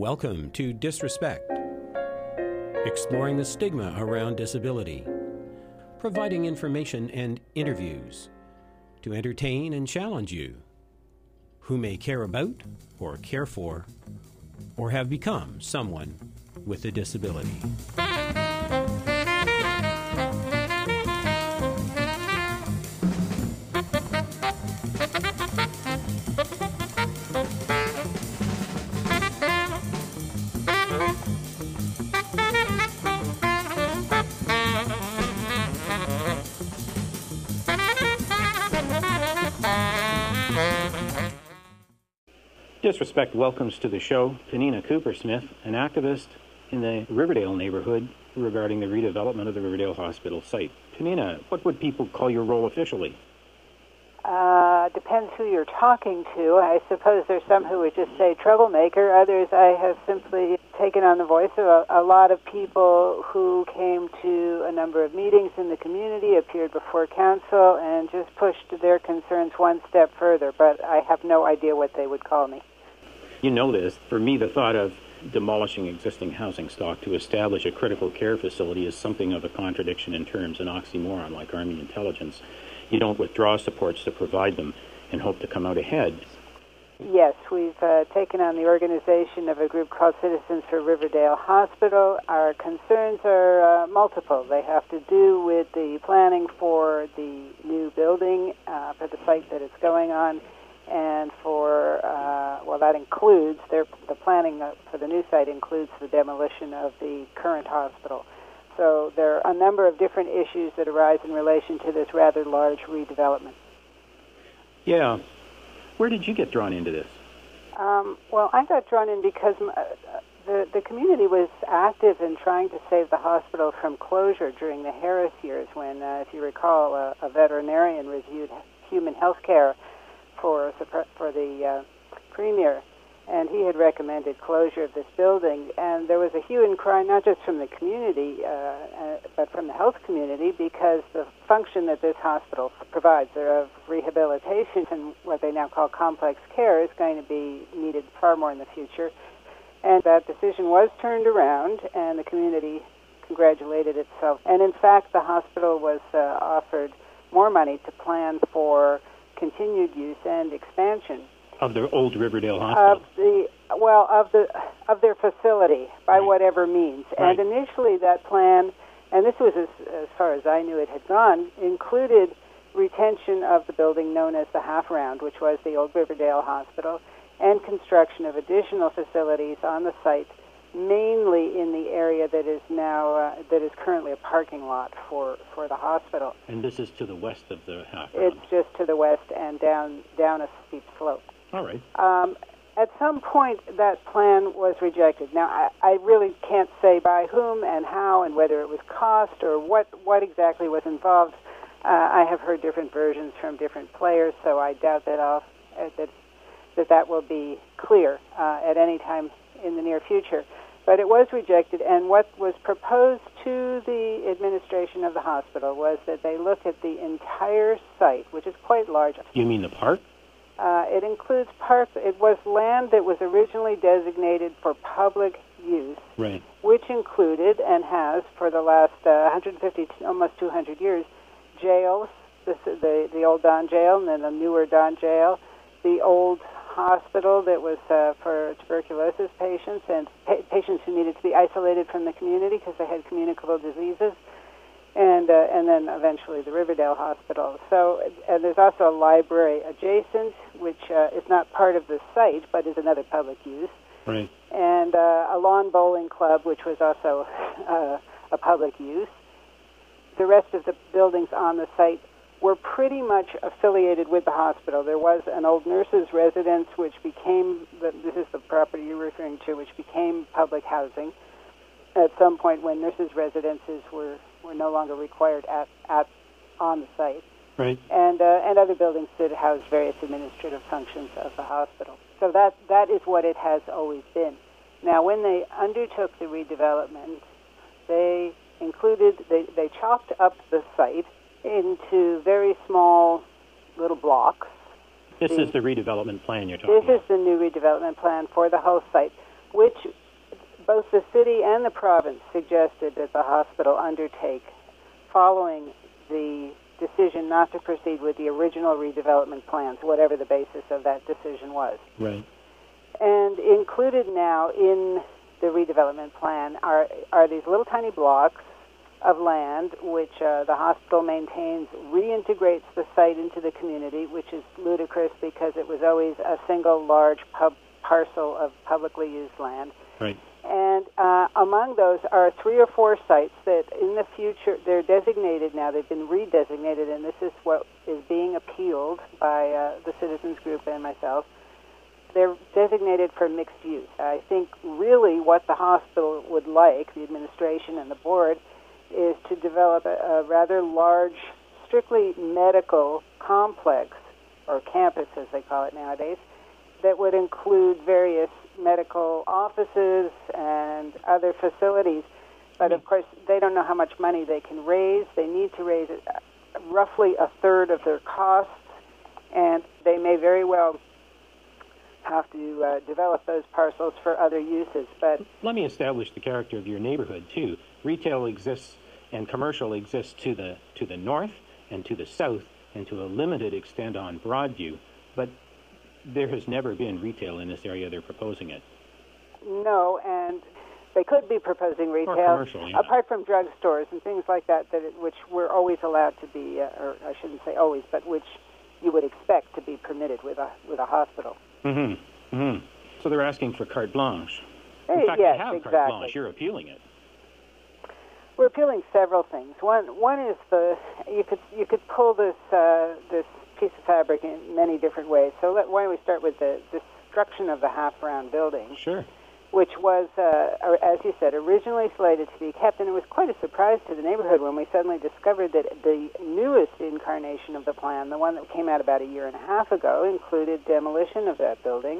Welcome to Disrespect, exploring the stigma around disability, providing information and interviews to entertain and challenge you who may care about or care for or have become someone with a disability. Disrespect welcomes to the show Penina Cooper-Smith, an activist in the Riverdale neighborhood regarding the redevelopment of the Riverdale Hospital site. Penina, what would people call your role officially? Depends who you're talking to. I suppose there's some who would just say troublemaker. Others, I have simply taken on the voice of a lot of people who came to a number of meetings in the community, appeared before council, and just pushed their concerns one step further. But I have no idea what they would call me. You know this. For me, the thought of demolishing existing housing stock to establish a critical care facility is something of a contradiction in terms, an oxymoron like Army intelligence. You don't withdraw supports to provide them and hope to come out ahead. Yes, we've taken on the organization of a group called Citizens for Riverdale Hospital. Our concerns are multiple. They have to do with the planning for the new building, for the site that it's going on, and for, that includes, the planning for the new site includes the demolition of the current hospital. So there are a number of different issues that arise in relation to this rather large redevelopment. Yeah. Where did you get drawn into this? I got drawn in because the community was active in trying to save the hospital from closure during the Harris years when, if you recall, a veterinarian reviewed human health care for the premier, and he had recommended closure of this building. And there was a hue and cry, not just from the community, but from the health community, because the function that this hospital provides of rehabilitation and what they now call complex care is going to be needed far more in the future. And that decision was turned around, and the community congratulated itself. And in fact, the hospital was offered more money to plan for continued use and expansion of the old Riverdale Hospital. Of their facility, by whatever means. Right. And initially that plan, and this was as far as I knew it had gone, included retention of the building known as the Half Round, which was the old Riverdale Hospital, and construction of additional facilities on the site, mainly in the area that is now that is currently a parking lot for the hospital. And this is to the west of the Half Round? It's just to the west and down a steep slope. All right. At some point, that plan was rejected. Now, I really can't say by whom and how and whether it was cost or what exactly was involved. I have heard different versions from different players, so I doubt that will be clear at any time in the near future. But it was rejected, and what was proposed to the administration of the hospital was that they look at the entire site, which is quite large. You mean the park? It includes parks. It was land that was originally designated for public use, right, which included and has for the last 150, almost 200 years, jails, the old Don Jail and then the newer Don Jail, the old hospital that was for tuberculosis patients and patients who needed to be isolated from the community because they had communicable diseases, and then eventually the Riverdale Hospital. So there's also a library adjacent, which is not part of the site, but is another public use. Right. And a lawn bowling club, which was also a public use. The rest of the buildings on the site were pretty much affiliated with the hospital. There was an old nurses' residence, which became, this is the property you're referring to, which became public housing at some point when nurses' residences were no longer required on the site. Right. And other buildings that house various administrative functions of the hospital. So that is what it has always been. Now, when they undertook the redevelopment, they chopped up the site into very small little blocks. This is the redevelopment plan you're talking about. This is the new redevelopment plan for the whole site. which both the city and the province suggested that the hospital undertake following the decision not to proceed with the original redevelopment plans, whatever the basis of that decision was. Right. And included now in the redevelopment plan are these little tiny blocks of land which the hospital maintains, reintegrates the site into the community, which is ludicrous because it was always a single large parcel of publicly used land. Right. And among those are 3 or 4 sites that in the future, they're designated now, they've been redesignated, and this is what is being appealed by the citizens group and myself. They're designated for mixed use. I think really what the hospital would like, the administration and the board, is to develop a rather large, strictly medical complex, or campus as they call it nowadays, that would include various medical offices and other facilities. But of course, they don't know how much money they can raise. They need to raise roughly a third of their costs, and they may very well have to develop those parcels for other uses. But let me establish the character of your neighborhood too. Retail exists and commercial exists to the north and to the south and to a limited extent on Broadview, but there has never been retail in this area. They're proposing it. No, and they could be proposing retail, or commercial, yeah. Apart from drugstores and things like that, which we're always allowed to be, or I shouldn't say always, but which you would expect to be permitted with a hospital. Mm-hmm. Mm-hmm. So they're asking for carte blanche. In fact, yes, they have exactly. carte blanche. You're appealing it. We're appealing several things. One is you could pull this piece of fabric in many different ways. So why don't we start with the destruction of the half-round building? Sure. Which was, as you said, originally slated to be kept, and it was quite a surprise to the neighborhood when we suddenly discovered that the newest incarnation of the plan, the one that came out about a year and a half ago, included demolition of that building.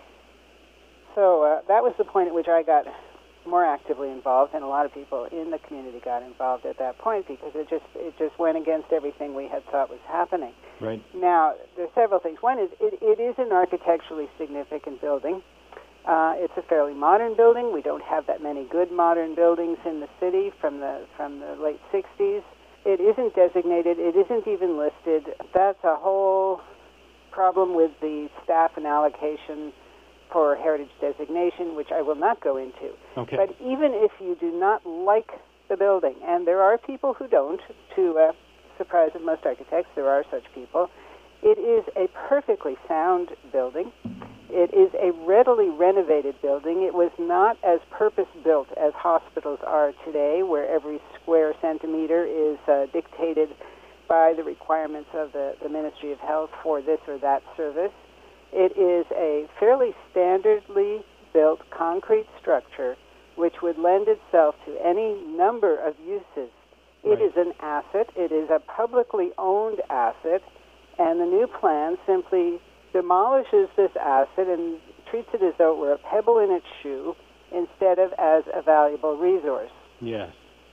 So that was the point at which I got more actively involved, and a lot of people in the community got involved at that point because it just went against everything we had thought was happening. Right. Now, there are several things. One is it is an architecturally significant building. It's a fairly modern building. We don't have that many good modern buildings in the city from the late 60s. It isn't designated. It isn't even listed. That's a whole problem with the staff and allocation for heritage designation, which I will not go into. Okay. But even if you do not like the building, and there are people who don't, to surprise of most architects, there are such people, it is a perfectly sound building. It is a readily renovated building. It was not as purpose-built as hospitals are today, where every square centimeter is dictated by the requirements of the Ministry of Health for this or that service. It is a fairly standardly built concrete structure which would lend itself to any number of uses. It is an asset. It is a publicly owned asset, and the new plan simply demolishes this asset and treats it as though it were a pebble in its shoe instead of as a valuable resource. Yes.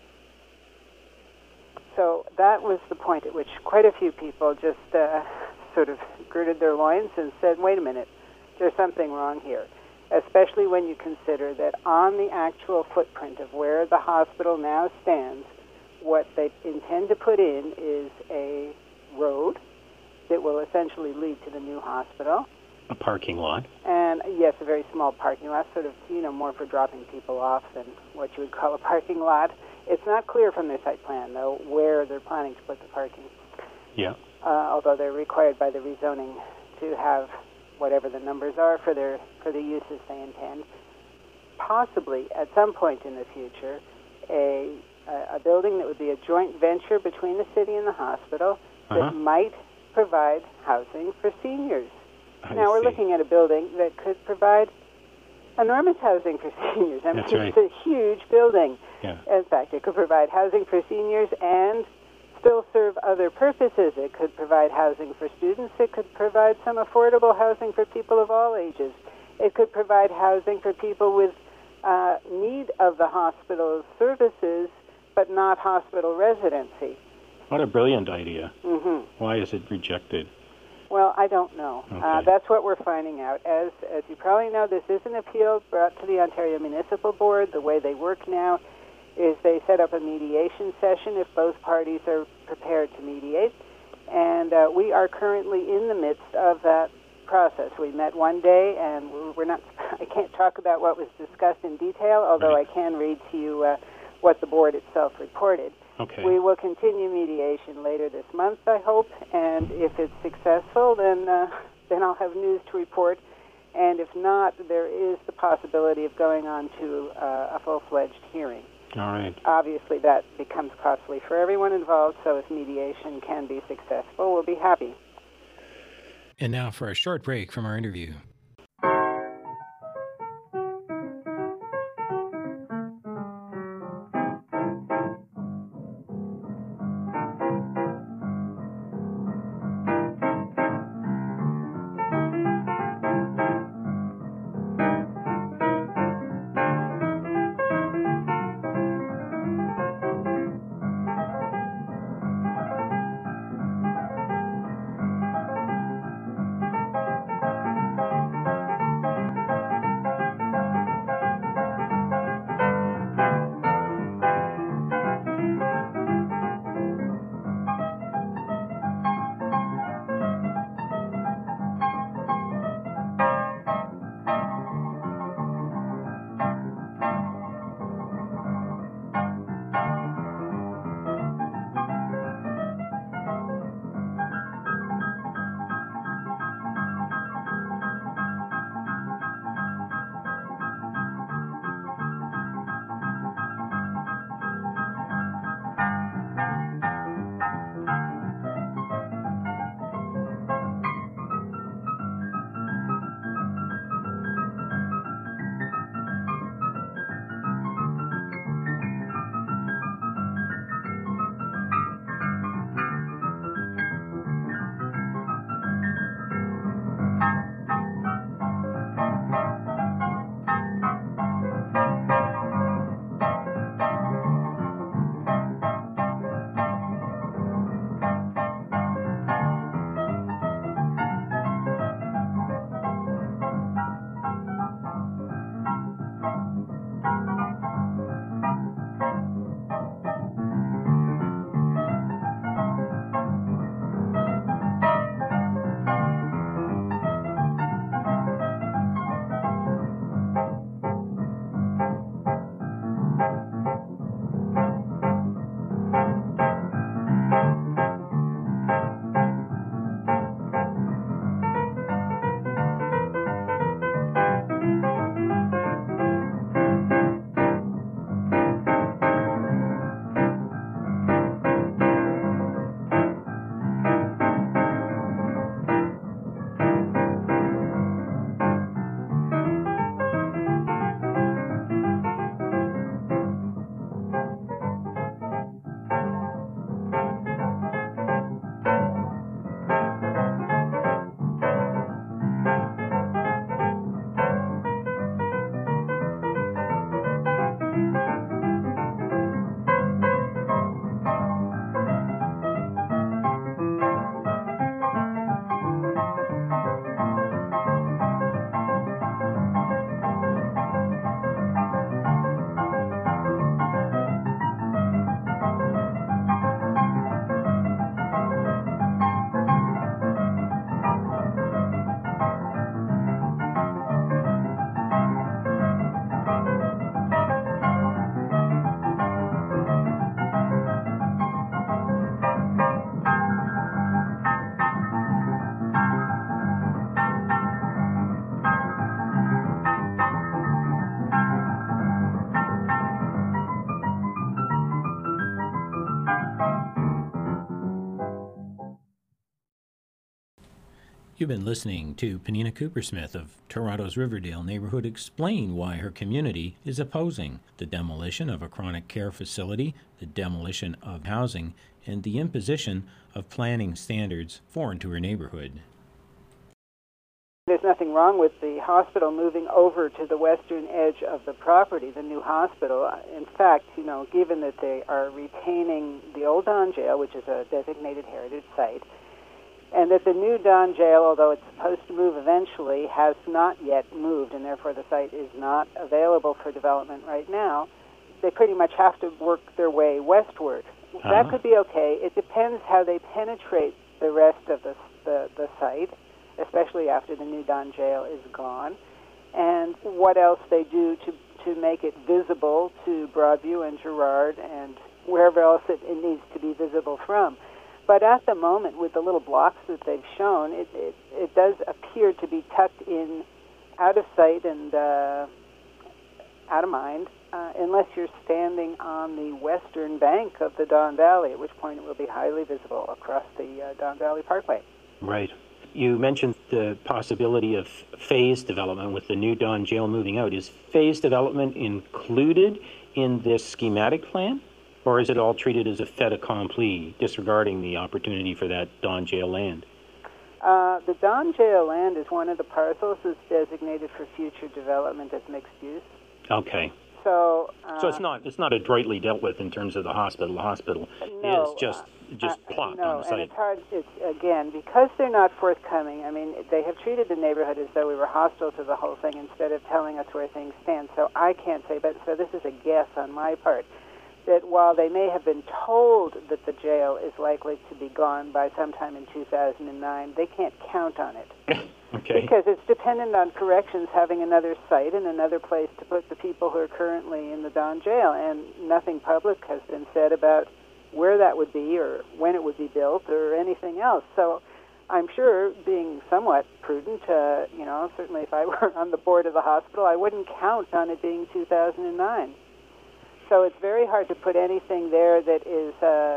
So that was the point at which quite a few people just sort of girded their loins and said, wait a minute, there's something wrong here, especially when you consider that on the actual footprint of where the hospital now stands, what they intend to put in is a road that will essentially lead to the new hospital. A parking lot. And, yes, a very small parking lot, sort of, more for dropping people off than what you would call a parking lot. It's not clear from their site plan, though, where they're planning to put the parking. Yeah. Although they're required by the rezoning to have whatever the numbers are for the uses they intend. Possibly, at some point in the future, a building that would be a joint venture between the city and the hospital that might provide housing for seniors. Now we're looking at a building that could provide enormous housing for seniors. I mean, it's a huge building. Yeah. In fact, it could provide housing for seniors and still serve other purposes. It could provide housing for students. It could provide some affordable housing for people of all ages. It could provide housing for people with need of the hospital's services, but not hospital residency. What a brilliant idea. Mm-hmm. Why is it rejected? Well, I don't know. Okay. That's what we're finding out. As you probably know, this is an appeal brought to the Ontario Municipal Board. The way they work now is they set up a mediation session if both parties are prepared to mediate. And we are currently in the midst of that process. We met one day, and we're not. I can't talk about what was discussed in detail, although Right. I can read to you what the board itself reported. Okay. We will continue mediation later this month, I hope, and if it's successful, then I'll have news to report. And if not, there is the possibility of going on to a full-fledged hearing. All right. Obviously, that becomes costly for everyone involved, so if mediation can be successful, we'll be happy. And now for a short break from our interview. You've been listening to Penina Coopersmith of Toronto's Riverdale neighborhood explain why her community is opposing the demolition of a chronic care facility, the demolition of housing, and the imposition of planning standards foreign to her neighborhood. There's nothing wrong with the hospital moving over to the western edge of the property, the new hospital. In fact, given that they are retaining the old Don Jail, which is a designated heritage site, and that the new Don Jail, although it's supposed to move eventually, has not yet moved, and therefore the site is not available for development right now. They pretty much have to work their way westward. That could be okay. It depends how they penetrate the rest of the site, especially after the new Don Jail is gone, and what else they do to make it visible to Broadview and Gerrard and wherever else it needs to be visible from. But at the moment, with the little blocks that they've shown, it does appear to be tucked in, out of sight and out of mind, unless you're standing on the western bank of the Don Valley, at which point it will be highly visible across the Don Valley Parkway. Right. You mentioned the possibility of phase development with the new Don Jail moving out. Is phase development included in this schematic plan? Or is it all treated as a fait accompli, disregarding the opportunity for that Don Jail land? The Don Jail land is one of the parcels that's designated for future development as mixed use. Okay. So it's not adroitly dealt with in terms of the hospital. The hospital is just plopped on the site. And it's hard. Again, because they're not forthcoming. I mean, they have treated the neighborhood as though we were hostile to the whole thing instead of telling us where things stand. So I can't say, but so this is a guess on my part, that while they may have been told that the jail is likely to be gone by sometime in 2009, they can't count on it. Okay. Because it's dependent on corrections having another site and another place to put the people who are currently in the Don Jail, and nothing public has been said about where that would be or when it would be built or anything else. So I'm sure, being somewhat prudent, certainly if I were on the board of the hospital, I wouldn't count on it being 2009. So it's very hard to put anything there that is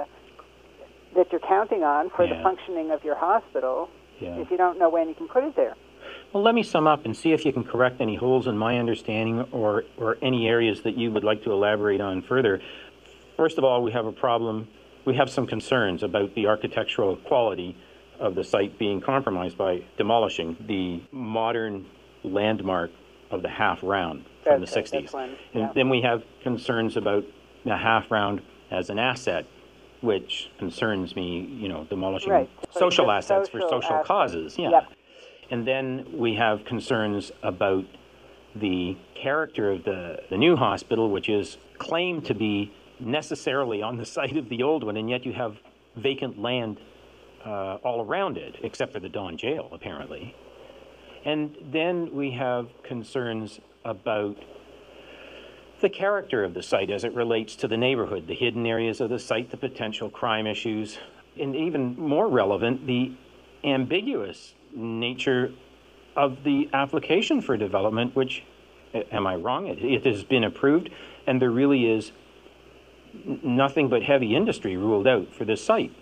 that you're counting on for the functioning of your hospital if you don't know when you can put it there. Well, let me sum up and see if you can correct any holes in my understanding or any areas that you would like to elaborate on further. First of all, we have a problem. We have some concerns about the architectural quality of the site being compromised by demolishing the modern landmark of the half round from the 60s. And then we have concerns about the half round as an asset, which concerns me, demolishing social assets for social causes. Yeah. Yep. And then we have concerns about the character of the new hospital, which is claimed to be necessarily on the site of the old one, and yet you have vacant land all around it, except for the Don Jail, apparently. And then we have concerns about the character of the site as it relates to the neighborhood, the hidden areas of the site, the potential crime issues, and even more relevant, the ambiguous nature of the application for development, which, am I wrong? It has been approved, and there really is nothing but heavy industry ruled out for this site.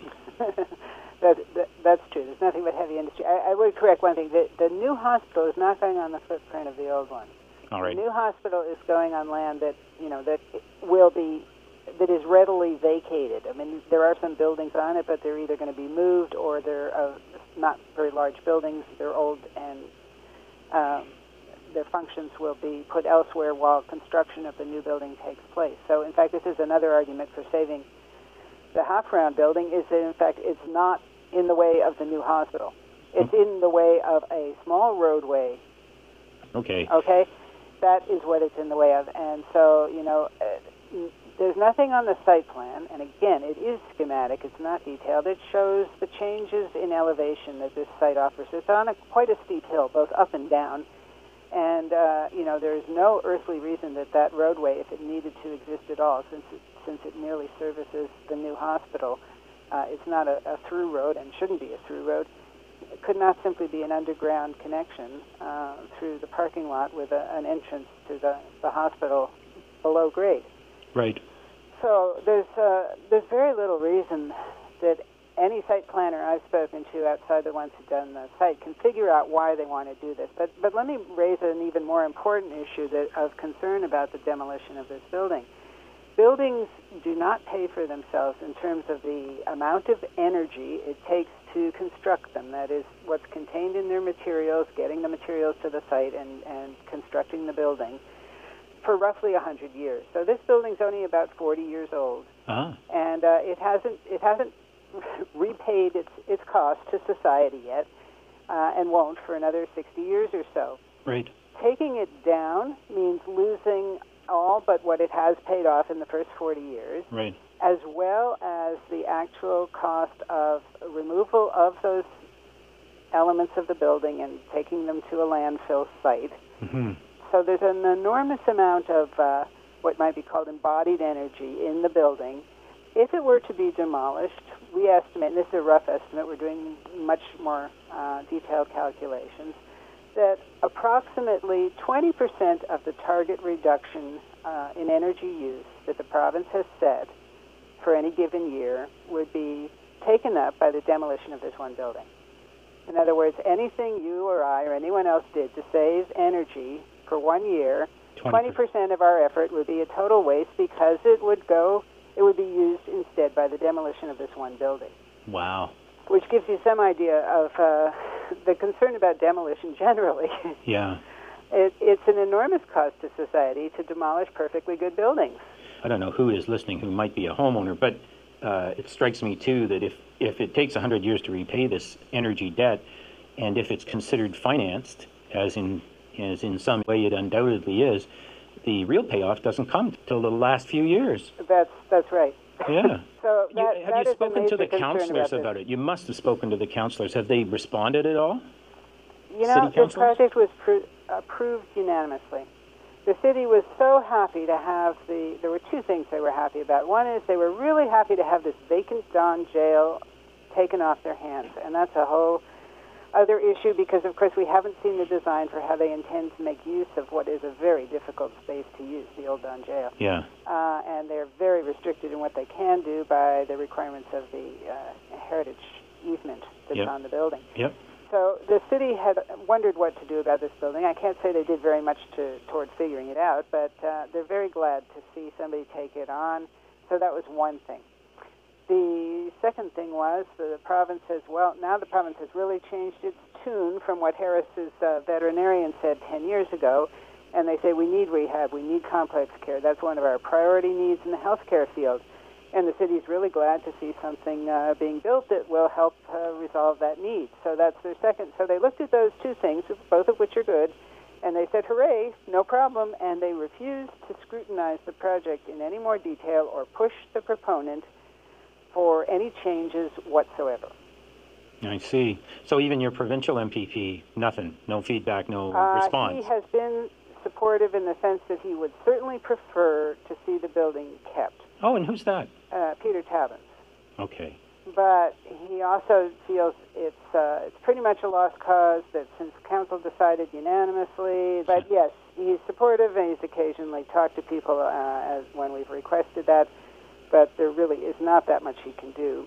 That's true. There's nothing but heavy industry. I would correct one thing. The new hospital is not going on the footprint of the old one. All right. The new hospital is going on land that is readily vacated. I mean, there are some buildings on it, but they're either going to be moved or they're not very large buildings. They're old, and their functions will be put elsewhere while construction of the new building takes place. So, in fact, this is another argument for saving the half-round building, is that, in fact, it's not in the way of the new hospital. It's in the way of a small roadway. Okay. Okay? That is what it's in the way of. And so, there's nothing on the site plan, and again, it is schematic, it's not detailed. It shows the changes in elevation that this site offers. It's on quite a steep hill, both up and down. And, there's no earthly reason that roadway, if it needed to exist at all, since it merely services the new hospital, it's not a through road and shouldn't be a through road. It could not simply be an underground connection through the parking lot with an entrance to the hospital below grade. Right. So there's very little reason that any site planner I've spoken to outside the ones who've done the site can figure out why they want to do this. But let me raise an even more important issue of concern about the demolition of this building. Buildings do not pay for themselves in terms of the amount of energy it takes to construct them. That is, what's contained in their materials, getting the materials to the site, and constructing the building for roughly 100 years. So this building's only about 40 years old, and it hasn't repaid its cost to society yet, and won't for another 60 years or so. Right. Taking it down means losing all but what it has paid off in the first 40 years, Right. as well as the actual cost of removal of those elements of the building and taking them to a landfill site. Mm-hmm. So there's an enormous amount of what might be called embodied energy in the building. If it were to be demolished, we estimate, and this is a rough estimate, we're doing much more detailed calculations, that approximately 20% of the target reduction in energy use that the province has set for any given year would be taken up by the demolition of this one building. In other words, anything you or I or anyone else did to save energy for 1 year, 20% of our effort would be a total waste because it would be used instead by the demolition of this one building. Wow. Which gives you some idea of the concern about demolition generally. Yeah. It's an enormous cost to society to demolish perfectly good buildings. I don't know who is listening who might be a homeowner, but it strikes me, too, that if it takes 100 years to repay this energy debt, and if it's considered financed, as in some way it undoubtedly is, the real payoff doesn't come till the last few years. That's right. Yeah. So have you spoken to the councillors about it? You must have spoken to the councillors. Have they responded at all? You know, this project was approved unanimously. The city was so happy to have there were two things they were happy about. One is they were really happy to have this vacant Don jail taken off their hands, and that's a whole other issue because, of course, we haven't seen the design for how they intend to make use of what is a very difficult space to use, the old Don jail. Yeah. And they're very restricted in what they can do by the requirements of the heritage easement that's on the building. Yep. So the city had wondered what to do about this building. I can't say they did very much toward figuring it out, but they're very glad to see somebody take it on. So that was one thing. The second thing was the province says, well, now the province has really changed its tune from what Harris's veterinarian said 10 years ago, and they say we need rehab, we need complex care. That's one of our priority needs in the healthcare field. And the city's really glad to see something being built that will help resolve that need. So that's their second. So they looked at those two things, both of which are good, and they said, hooray, no problem, and they refused to scrutinize the project in any more detail or push the proponent for any changes whatsoever. I see. So even your provincial MPP, nothing, no feedback, no response? He has been supportive in the sense that he would certainly prefer to see the building kept. Oh, and who's that? Peter Tabbins. Okay. But he also feels it's pretty much a lost cause, that since council decided unanimously. But yes, he's supportive, and he's occasionally talked to people as when we've requested that. But there really is not that much he can do.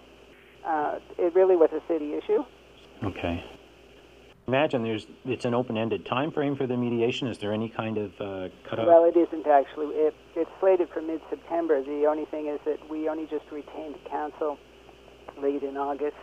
It really was a city issue. Okay. Imagine it's an open-ended time frame for the mediation. Is there any kind of cutoff? Well, it isn't actually. It's slated for mid-September. The only thing is that we only just retained council late in August,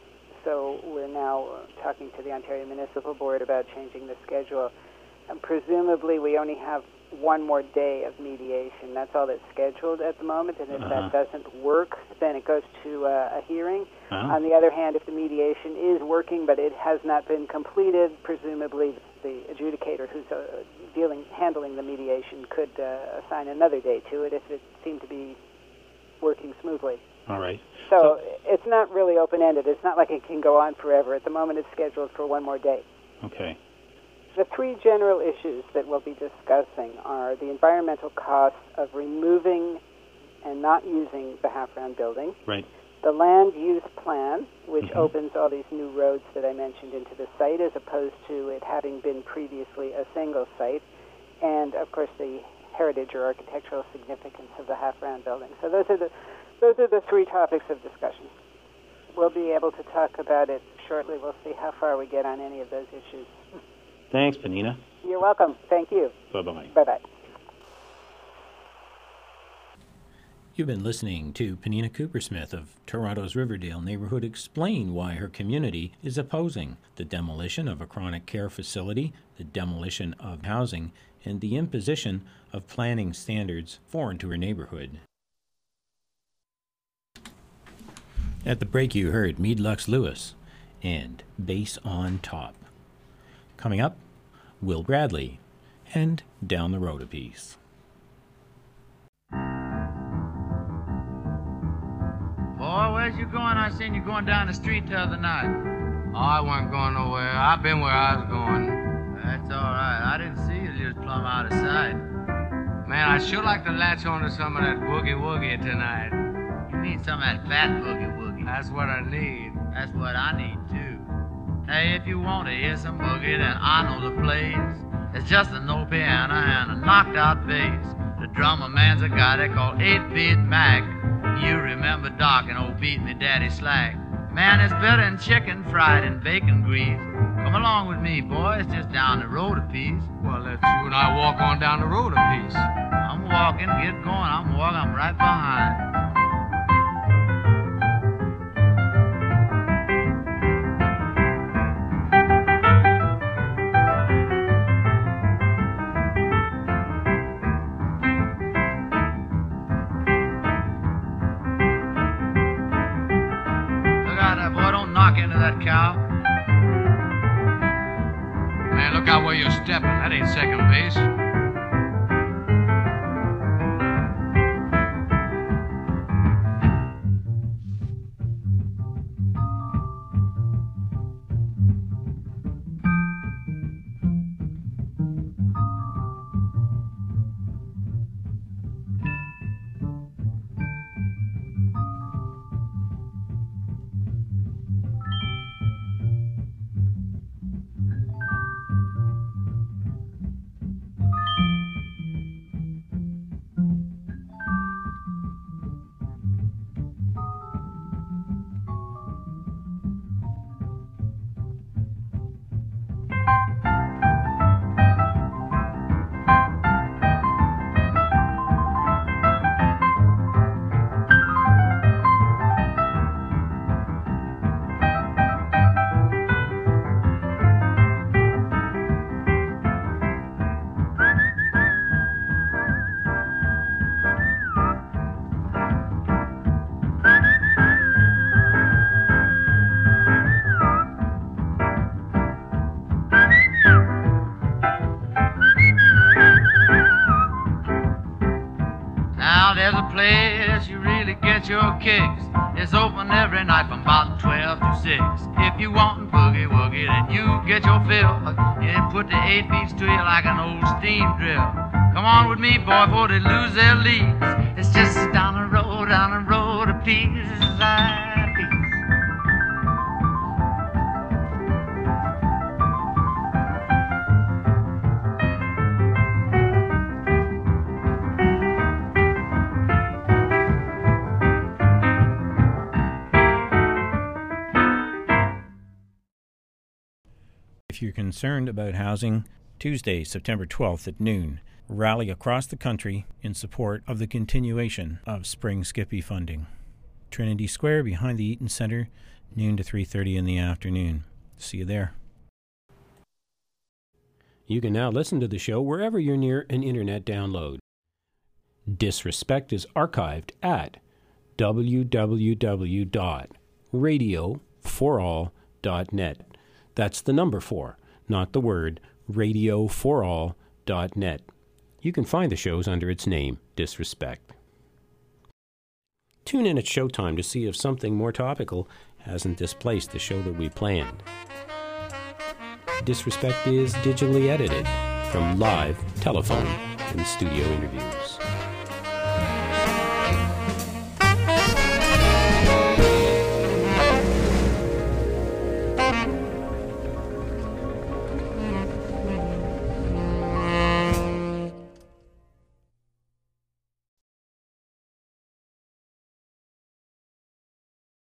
so we're now talking to the Ontario Municipal Board about changing the schedule. And presumably we only have one more day of mediation. That's all that's scheduled at the moment, and if that doesn't work, then it goes to a hearing. On the other hand, if the mediation is working but it has not been completed, presumably the adjudicator who's handling the mediation could assign another day to it if it seemed to be working smoothly. All right. So it's not really open-ended. It's not like it can go on forever. At the moment, it's scheduled for one more day. Okay. The three general issues that we'll be discussing are the environmental costs of removing and not using the half-round building. Right. The land use plan, which opens all these new roads that I mentioned into the site, as opposed to it having been previously a single site. And, of course, the heritage or architectural significance of the half-round building. So those are the three topics of discussion. We'll be able to talk about it shortly. We'll see how far we get on any of those issues. Thanks, Penina. You're welcome. Thank you. Bye-bye. Bye-bye. You've been listening to Penina Coopersmith of Toronto's Riverdale neighborhood explain why her community is opposing the demolition of a chronic care facility, the demolition of housing, and the imposition of planning standards foreign to her neighborhood. At the break you heard Meade Lux Lewis and Bass on Top. Coming up, Will Bradley and Down the Road a Piece. Boy, where's you going? I seen you going down the street the other night. Oh, I wasn't going nowhere. I've been where I was going. That's all right. I didn't see you. You was plumb out of sight. Man, I'd sure like to latch on to some of that boogie-woogie tonight. You need some of that fat boogie-woogie. That's what I need. That's what I need, too. Hey, if you want to hear some boogie, then I know the place. It's just an old piano and a knocked-out bass. The drummer man's a guy they call 8-Beat Mac. You remember Doc and old Beat Me Daddy Slack. Man, it's better than chicken fried in bacon grease. Come along with me, boy. It's just down the road a piece. Well, let's you and I walk on down the road a piece. I'm walking. Get going. I'm walking. I'm right behind. Cow. Man, look out where you're stepping. That ain't second base. Your kicks. It's open every night from about 12 to 6. If you want boogie woogie, then you get your fill. You put the 8 beats to you like an old steam drill. Come on with me, boy, before they lose their leads. It's just down the road a piece. If you're concerned about housing, Tuesday, September 12th at noon, rally across the country in support of the continuation of Spring Skippy funding. Trinity Square behind the Eaton Center, noon to 3:30 in the afternoon. See you there. You can now listen to the show wherever you're near an internet download. Disrespect is archived at www.radioforall.net. That's the number 4, not the word, radioforall.net. You can find the shows under its name, Disrespect. Tune in at showtime to see if something more topical hasn't displaced the show that we planned. Disrespect is digitally edited from live, telephone, and studio interviews.